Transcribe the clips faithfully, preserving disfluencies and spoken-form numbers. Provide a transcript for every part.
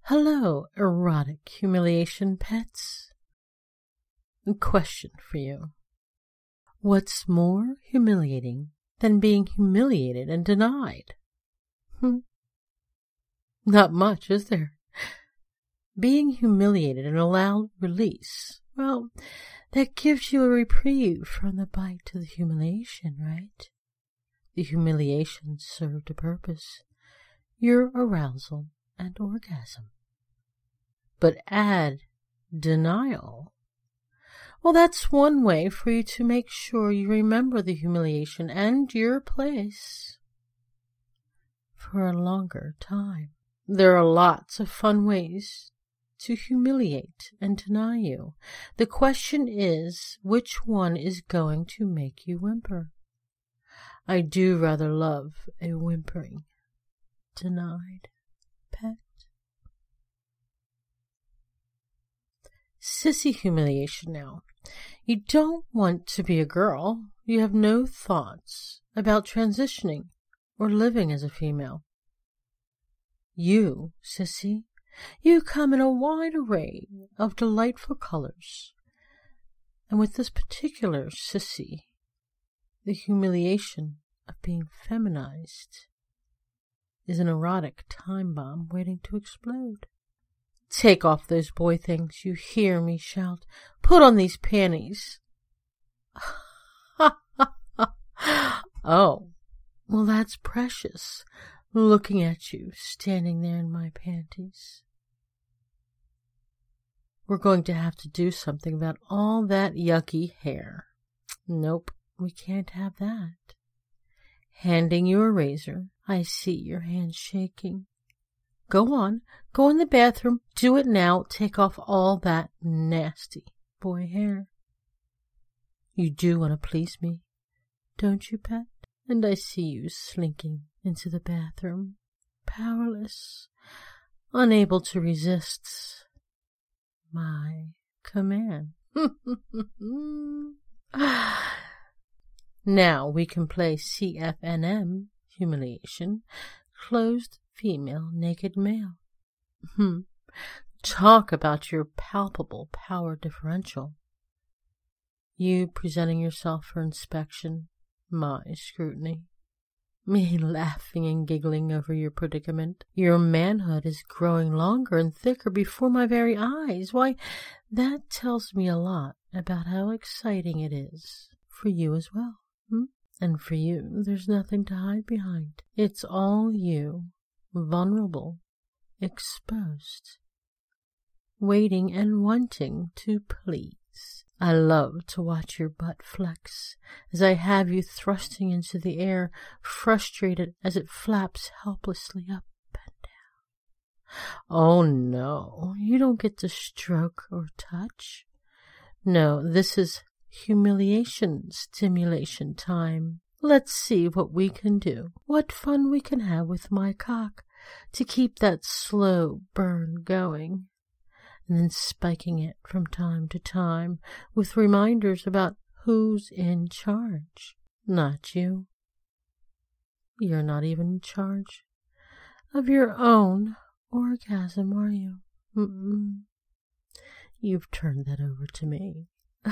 Hello, erotic humiliation pets. Question for you. What's more humiliating than being humiliated and denied? Hmm. Not much, is there? Being humiliated and allowed release, well, that gives you a reprieve from the bite to the humiliation, right? The humiliation served a purpose, your arousal and orgasm. But add denial. Well, that's one way for you to make sure you remember the humiliation and your place for a longer time. There are lots of fun ways to humiliate and deny you. The question is, which one is going to make you whimper? I do rather love a whimpering, denied pet. Sissy humiliation now. You don't want to be a girl. You have no thoughts about transitioning or living as a female. You, sissy, you come in a wide array of delightful colors. And with this particular sissy, the humiliation of being feminized is an erotic time bomb waiting to explode. Take off those boy things, you hear me shout. Put on these panties. Oh, well, that's precious, looking at you standing there in my panties. We're going to have to do something about all that yucky hair. Nope, we can't have that. Handing you a razor, I see your hand shaking. Go on, go in the bathroom, do it now, take off all that nasty boy hair. You do want to please me, don't you, pet? And I see you slinking into the bathroom, powerless, unable to resist my command. Now we can play C F N M, humiliation, closed female naked male. Hmm. Talk about your palpable power differential. You presenting yourself for inspection, my scrutiny. Me laughing and giggling over your predicament. Your manhood is growing longer and thicker before my very eyes. Why, that tells me a lot about how exciting it is for you as well. Hmm? And for you, there's nothing to hide behind. It's all you, vulnerable, exposed, waiting and wanting to please. I love to watch your butt flex as I have you thrusting into the air, frustrated as it flaps helplessly up and down. Oh no, you don't get to stroke or touch. No, this is humiliation stimulation time. Let's see what we can do, what fun we can have with my cock to keep that slow burn going, and then spiking it from time to time with reminders about who's in charge. Not you. You're not even in charge of your own orgasm, are you? Mm-mm. You've turned that over to me.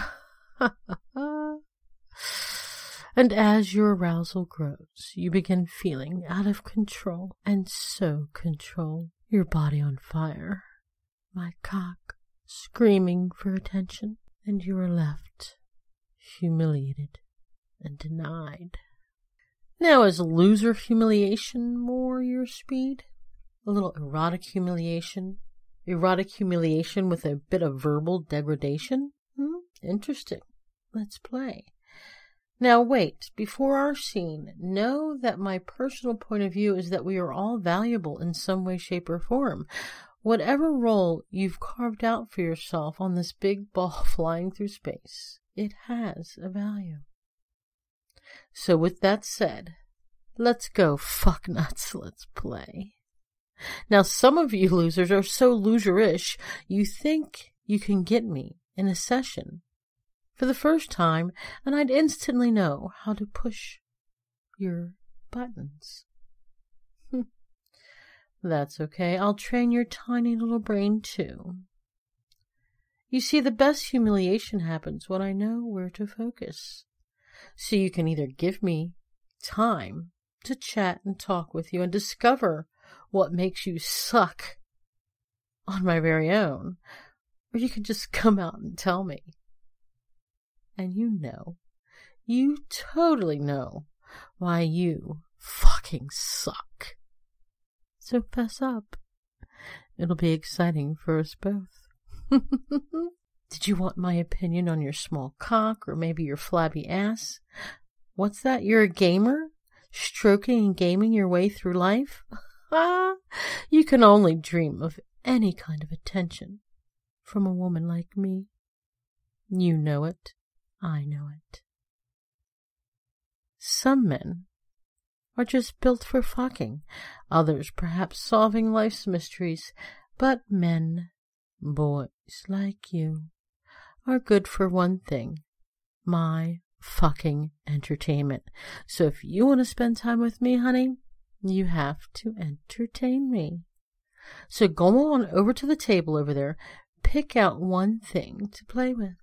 And as your arousal grows, you begin feeling out of control, and so control, your body on fire, my cock screaming for attention, and you are left humiliated and denied. Now, is loser humiliation more your speed? A little erotic humiliation? Erotic humiliation with a bit of verbal degradation? Hmm? Interesting. Let's play. Now wait, before our scene, know that my personal point of view is that we are all valuable in some way, shape, or form. Whatever role you've carved out for yourself on this big ball flying through space, it has a value. So with that said, let's go fuck nuts, let's play. Now some of you losers are so loserish, you think you can get me in a session for the first time, and I'd instantly know how to push your buttons. That's okay. I'll train your tiny little brain, too. You see, the best humiliation happens when I know where to focus. So you can either give me time to chat and talk with you and discover what makes you suck on my very own, or you can just come out and tell me. And you know, you totally know why you fucking suck. So fess up. It'll be exciting for us both. Did you want my opinion on your small cock or maybe your flabby ass? What's that? You're a gamer? Stroking and gaming your way through life? Ah, you can only dream of any kind of attention from a woman like me. You know it. I know it. Some men are just built for fucking, others perhaps solving life's mysteries, but men, boys like you, are good for one thing, my fucking entertainment. So if you want to spend time with me, honey, you have to entertain me. So go on over to the table over there, pick out one thing to play with.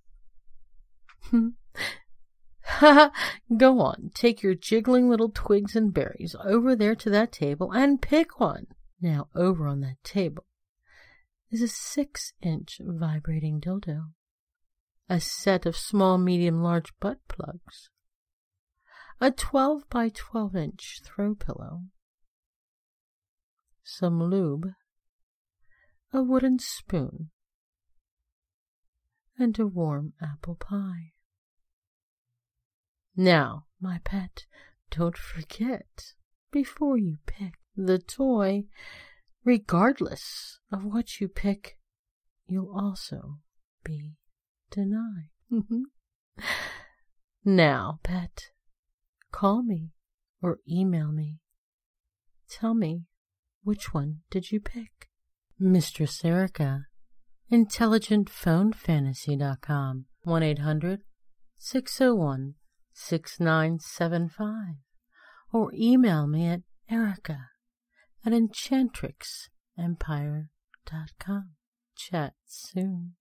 Go on, take your jiggling little twigs and berries over there to that table and pick one. Now over on that table is a six-inch vibrating dildo, a set of small, medium, large butt plugs, a twelve by twelve inch throw pillow, some lube, a wooden spoon, and a warm apple pie. Now, my pet, don't forget, before you pick the toy, regardless of what you pick, you'll also be denied. Now, pet, call me or email me. Tell me, which one did you pick? Mistress Erica, intelligent phone fantasy dot com, one eight hundred, six oh one, six nine seven five, or email me at Erica at enchantrix empire dot com. Chat soon.